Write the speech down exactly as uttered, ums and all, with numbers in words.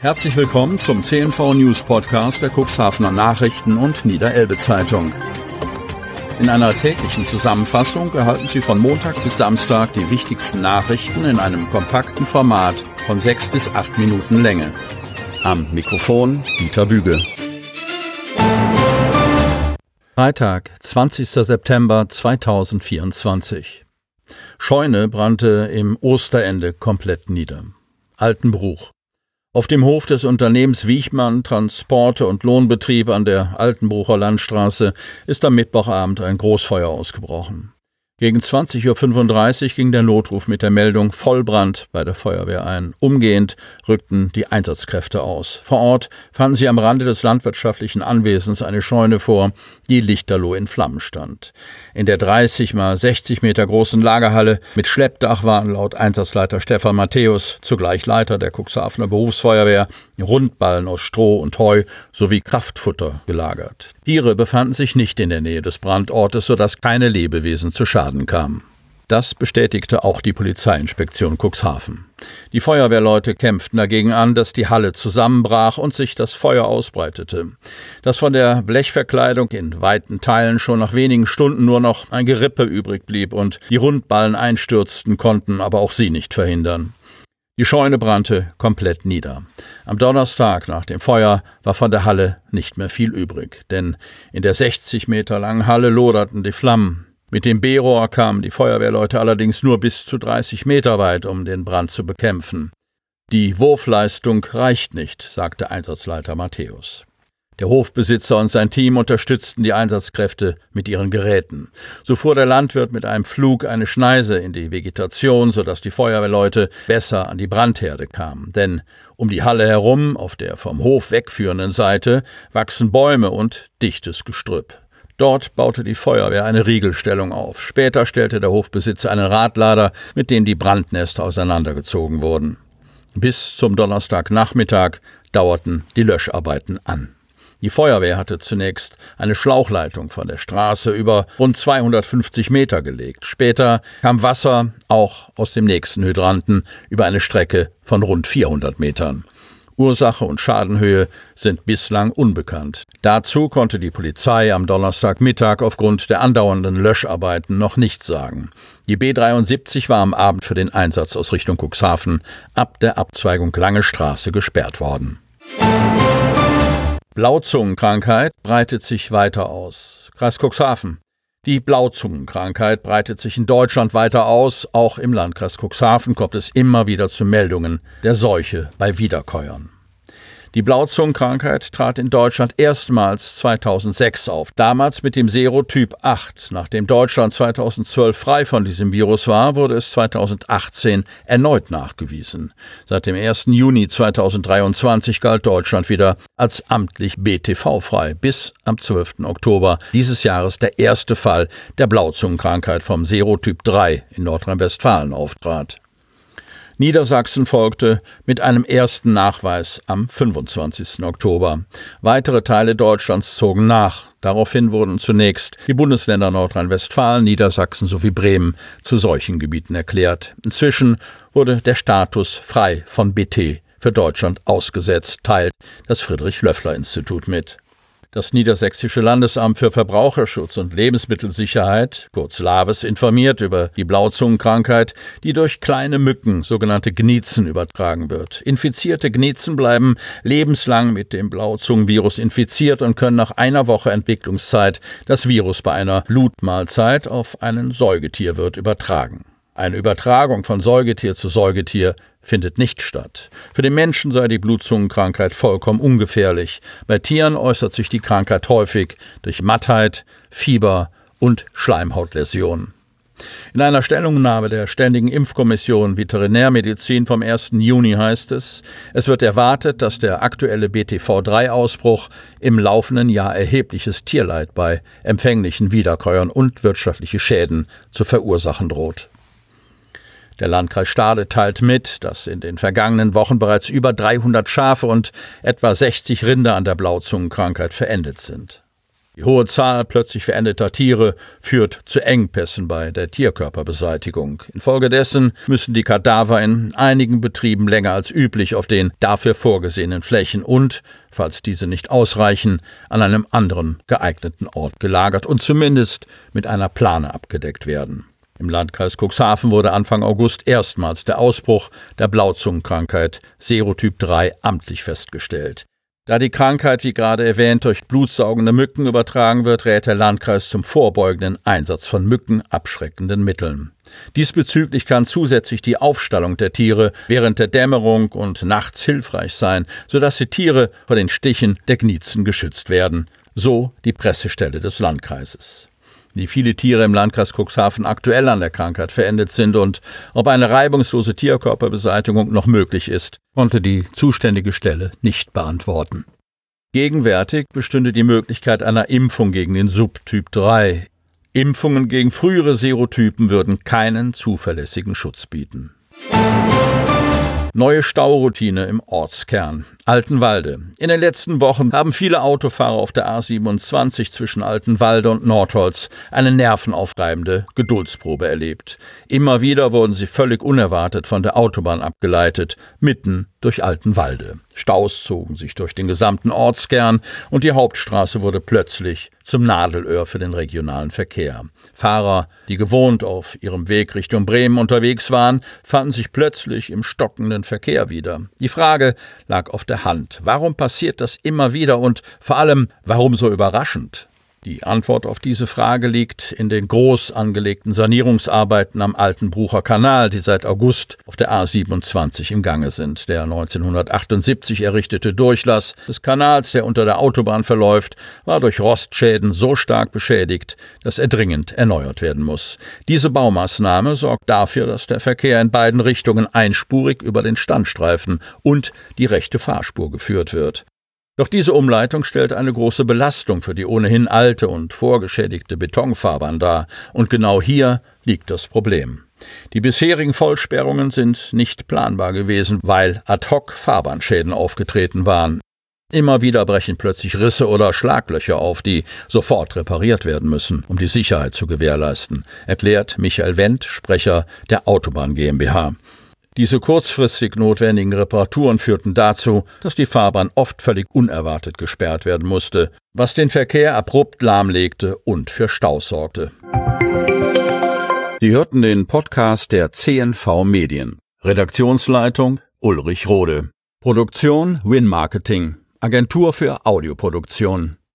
Herzlich willkommen zum C N V News Podcast der Cuxhavener Nachrichten und Niederelbe Zeitung. In einer täglichen Zusammenfassung erhalten Sie von Montag bis Samstag die wichtigsten Nachrichten in einem kompakten Format von sechs bis acht Minuten Länge. Am Mikrofon Dieter Büge. Freitag, zwanzigster September zweitausendvierundzwanzig. Scheune brannte im Osterende komplett nieder. Altenbruch. Auf dem Hof des Unternehmens Wiechmann Transporte- und Lohnbetrieb an der Altenbrucher Landstraße ist am Mittwochabend ein Großfeuer ausgebrochen. Gegen zwanzig Uhr fünfunddreißig ging der Notruf mit der Meldung Vollbrand bei der Feuerwehr ein. Umgehend rückten die Einsatzkräfte aus. Vor Ort fanden sie am Rande des landwirtschaftlichen Anwesens eine Scheune vor, die lichterloh in Flammen stand. In der dreißig mal sechzig Meter großen Lagerhalle mit Schleppdach waren laut Einsatzleiter Stefan Matthäus, zugleich Leiter der Cuxhavener Berufsfeuerwehr, Rundballen aus Stroh und Heu sowie Kraftfutter gelagert. Tiere befanden sich nicht in der Nähe des Brandortes, sodass keine Lebewesen zu Schaden kamen. Das bestätigte auch die Polizeiinspektion Cuxhaven. Die Feuerwehrleute kämpften dagegen an, dass die Halle zusammenbrach und sich das Feuer ausbreitete. Dass von der Blechverkleidung in weiten Teilen schon nach wenigen Stunden nur noch ein Gerippe übrig blieb und die Rundballen einstürzten, konnten aber auch sie nicht verhindern. Die Scheune brannte komplett nieder. Am Donnerstag nach dem Feuer war von der Halle nicht mehr viel übrig, denn in der sechzig Meter langen Halle loderten die Flammen. Mit dem B-Rohr kamen die Feuerwehrleute allerdings nur bis zu dreißig Meter weit, um den Brand zu bekämpfen. Die Wurfleistung reicht nicht, sagte Einsatzleiter Matthäus. Der Hofbesitzer und sein Team unterstützten die Einsatzkräfte mit ihren Geräten. So fuhr der Landwirt mit einem Pflug eine Schneise in die Vegetation, sodass die Feuerwehrleute besser an die Brandherde kamen. Denn um die Halle herum, auf der vom Hof wegführenden Seite, wachsen Bäume und dichtes Gestrüpp. Dort baute die Feuerwehr eine Riegelstellung auf. Später stellte der Hofbesitzer einen Radlader, mit dem die Brandnester auseinandergezogen wurden. Bis zum Donnerstagnachmittag dauerten die Löscharbeiten an. Die Feuerwehr hatte zunächst eine Schlauchleitung von der Straße über rund zweihundertfünfzig Meter gelegt. Später kam Wasser, auch aus dem nächsten Hydranten, über eine Strecke von rund vierhundert Metern. Ursache und Schadenhöhe sind bislang unbekannt. Dazu konnte die Polizei am Donnerstagmittag aufgrund der andauernden Löscharbeiten noch nichts sagen. Die B dreiundsiebzig war am Abend für den Einsatz aus Richtung Cuxhaven ab der Abzweigung Lange Straße gesperrt worden. Blauzungenkrankheit breitet sich weiter aus. Kreis Cuxhaven. Die Blauzungenkrankheit breitet sich in Deutschland weiter aus. Auch im Landkreis Cuxhaven kommt es immer wieder zu Meldungen der Seuche bei Wiederkäuern. Die Blauzungenkrankheit trat in Deutschland erstmals zweitausendsechs auf, damals mit dem Serotyp acht. Nachdem Deutschland zweitausendzwölf frei von diesem Virus war, wurde es zweitausendachtzehn erneut nachgewiesen. Seit dem ersten Juni zweitausenddreiundzwanzig galt Deutschland wieder als amtlich B T V-frei, bis am zwölften Oktober dieses Jahres der erste Fall der Blauzungenkrankheit vom Serotyp drei in Nordrhein-Westfalen auftrat. Niedersachsen folgte mit einem ersten Nachweis am fünfundzwanzigsten Oktober. Weitere Teile Deutschlands zogen nach. Daraufhin wurden zunächst die Bundesländer Nordrhein-Westfalen, Niedersachsen sowie Bremen zu Seuchengebieten erklärt. Inzwischen wurde der Status frei von B T für Deutschland ausgesetzt, teilt das Friedrich-Löffler-Institut mit. Das Niedersächsische Landesamt für Verbraucherschutz und Lebensmittelsicherheit, kurz LAVES, informiert über die Blauzungenkrankheit, die durch kleine Mücken, sogenannte Gniezen, übertragen wird. Infizierte Gniezen bleiben lebenslang mit dem Blauzungenvirus infiziert und können nach einer Woche Entwicklungszeit das Virus bei einer Blutmahlzeit auf einen Säugetierwirt übertragen. Eine Übertragung von Säugetier zu Säugetier findet nicht statt. Für den Menschen sei die Blauzungenkrankheit vollkommen ungefährlich. Bei Tieren äußert sich die Krankheit häufig durch Mattheit, Fieber und Schleimhautläsionen. In einer Stellungnahme der Ständigen Impfkommission Veterinärmedizin vom ersten Juni heißt es, es wird erwartet, dass der aktuelle B T V drei Ausbruch im laufenden Jahr erhebliches Tierleid bei empfänglichen Wiederkäuern und wirtschaftliche Schäden zu verursachen droht. Der Landkreis Stade teilt mit, dass in den vergangenen Wochen bereits über dreihundert Schafe und etwa sechzig Rinder an der Blauzungenkrankheit verendet sind. Die hohe Zahl plötzlich verendeter Tiere führt zu Engpässen bei der Tierkörperbeseitigung. Infolgedessen müssen die Kadaver in einigen Betrieben länger als üblich auf den dafür vorgesehenen Flächen und, falls diese nicht ausreichen, an einem anderen geeigneten Ort gelagert und zumindest mit einer Plane abgedeckt werden. Im Landkreis Cuxhaven wurde Anfang August erstmals der Ausbruch der Blauzungenkrankheit Serotyp drei amtlich festgestellt. Da die Krankheit, wie gerade erwähnt, durch blutsaugende Mücken übertragen wird, rät der Landkreis zum vorbeugenden Einsatz von mückenabschreckenden Mitteln. Diesbezüglich kann zusätzlich die Aufstallung der Tiere während der Dämmerung und nachts hilfreich sein, sodass die Tiere vor den Stichen der Gniezen geschützt werden. So die Pressestelle des Landkreises. Wie viele Tiere im Landkreis Cuxhaven aktuell an der Krankheit verendet sind und ob eine reibungslose Tierkörperbeseitigung noch möglich ist, konnte die zuständige Stelle nicht beantworten. Gegenwärtig bestünde die Möglichkeit einer Impfung gegen den Subtyp drei. Impfungen gegen frühere Serotypen würden keinen zuverlässigen Schutz bieten. Neue Stauroutine im Ortskern Altenwalde. In den letzten Wochen haben viele Autofahrer auf der A siebenundzwanzig zwischen Altenwalde und Nordholz eine nervenaufreibende Geduldsprobe erlebt. Immer wieder wurden sie völlig unerwartet von der Autobahn abgeleitet, mitten durch Altenwalde. Staus zogen sich durch den gesamten Ortskern und die Hauptstraße wurde plötzlich zum Nadelöhr für den regionalen Verkehr. Fahrer, die gewohnt auf ihrem Weg Richtung Bremen unterwegs waren, fanden sich plötzlich im stockenden Verkehr wieder. Die Frage lag auf der Hand. Warum passiert das immer wieder und vor allem, warum so überraschend? Die Antwort auf diese Frage liegt in den groß angelegten Sanierungsarbeiten am Altenbrucher Kanal, die seit August auf der A siebenundzwanzig im Gange sind. Der neunzehnhundertachtundsiebzig errichtete Durchlass des Kanals, der unter der Autobahn verläuft, war durch Rostschäden so stark beschädigt, dass er dringend erneuert werden muss. Diese Baumaßnahme sorgt dafür, dass der Verkehr in beiden Richtungen einspurig über den Standstreifen und die rechte Fahrspur geführt wird. Doch diese Umleitung stellt eine große Belastung für die ohnehin alte und vorgeschädigte Betonfahrbahn dar. Und genau hier liegt das Problem. Die bisherigen Vollsperrungen sind nicht planbar gewesen, weil ad hoc Fahrbahnschäden aufgetreten waren. Immer wieder brechen plötzlich Risse oder Schlaglöcher auf, die sofort repariert werden müssen, um die Sicherheit zu gewährleisten, erklärt Michael Wendt, Sprecher der Autobahn GmbH. Diese kurzfristig notwendigen Reparaturen führten dazu, dass die Fahrbahn oft völlig unerwartet gesperrt werden musste, was den Verkehr abrupt lahmlegte und für Staus sorgte. Sie hörten den Podcast der C N V Medien. Redaktionsleitung Ulrich Rode. Produktion Win Marketing, Agentur für Audioproduktion.